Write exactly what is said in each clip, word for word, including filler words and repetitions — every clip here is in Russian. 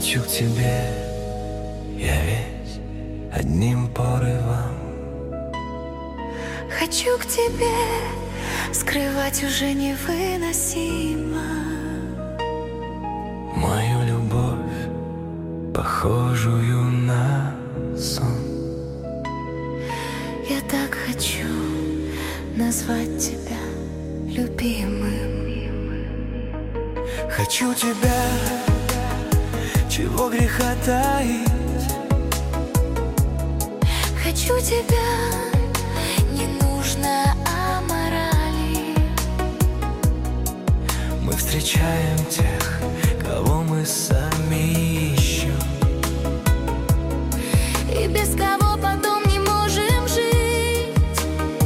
хочу к тебе, я весь одним порывом. Хочу к тебе, скрывать уже невыносимо мою любовь, похожую на сон. Я так хочу назвать тебя любимым. Хочу тебя, чего греха таить. Хочу тебя, не нужно аморали. Мы встречаем тех, кого мы сами ищем, и без кого потом не можем жить.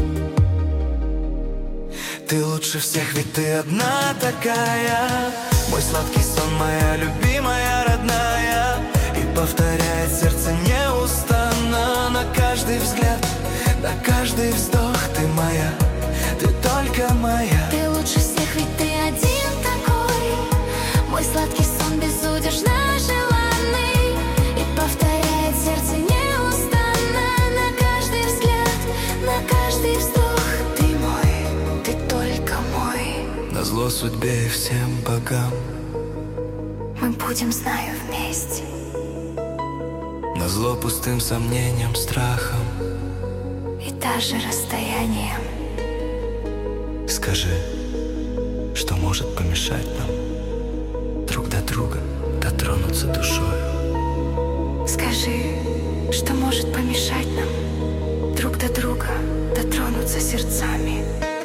Ты лучше всех, ведь ты одна такая. Мой сладкий сон, моя любимая, родная. И повторяет сердце неустанно на каждый взгляд, на каждый вздох. Ты моя, ты только моя. Ты лучше всех, ведь ты один такой. Мой сладкий сон безудержно желанный. И повторяет сердце неустанно на каждый взгляд, на каждый вздох. Ты мой, ты только мой. Назло судьбе и всем богам Мы будем, знаю, вместе. назло пустым сомнениям, страхом. И даже расстоянием. Скажи, что может помешать нам друг до друга дотронуться душою. Скажи, что может помешать нам друг до друга дотронуться сердцами.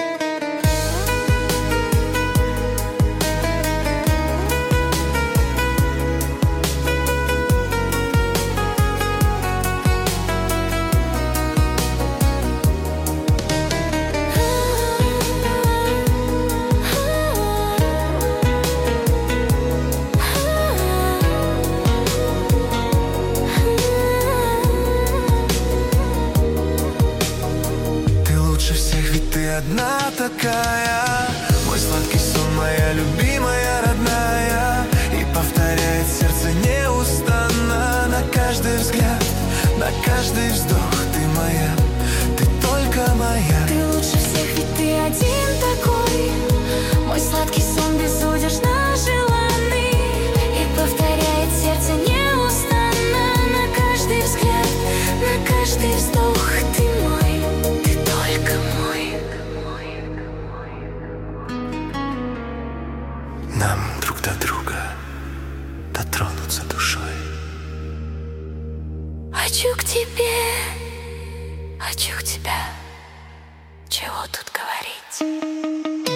Одна такая, мой сладкий сон, моя любимая, родная. И повторяет сердце неустанно на каждый взгляд, на каждый вздох. Ты моя, ты только моя. Ты лучше всех, ведь ты один такой. Мой сладкий сон безудержно желанный. И повторяет сердце неустанно на каждый взгляд, на каждый вздох. Ты мой, ты только мой. Нам друг до друга дотронуться душой. Хочу к тебе, хочу к тебе. Чего тут говорить?